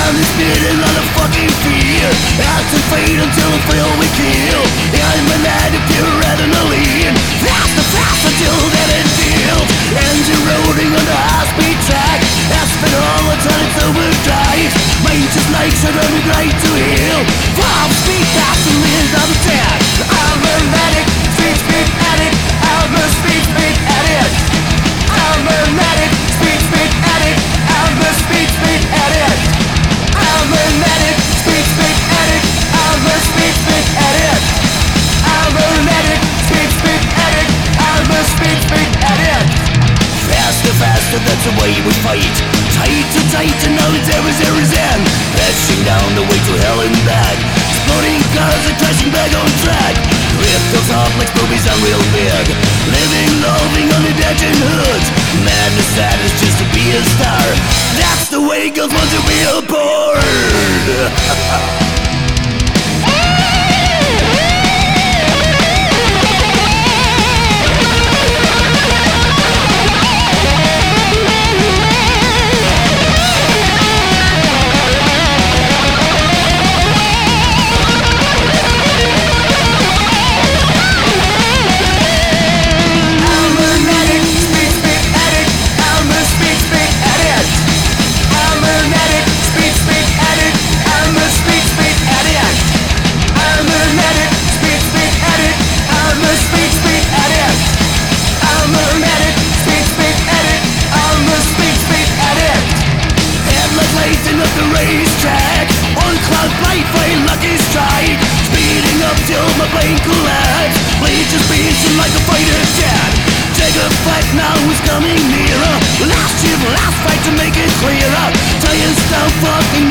Spitting on the fucking fear, acting fate until the thrill we kill. I'm an addict, pure adrenaline. Fast until that it feels. Ends eroding on the high-speed track. Aspen all the time it's overdrive. Mind just like suddenly right to heal. 5 speed fast and live on the 10. I'm an addict, speed addict. I'm a speed addict. I'm an addict, speed addict. I'm a speed addict. I'm an addict, speed addict. I'm a speed addict. I'm an addict, speed addict. I'm a speed addict. Faster, that's the way we fight. Tight, and now there is end. Crashing down the way to hell and back. Exploding cars and crashing back on track. Ripped us off like movies are real big. Living, loving on the dead and hoods. Madness, that is just to be a star. That's the way girls want to be a bird. The racetrack on cloud light for a lucky strike, speeding up till my plane collapsed. Blade just beating like a fighter jet. Take a fight now, who's coming nearer? Last year, last fight to make it clearer. Tires down, fucking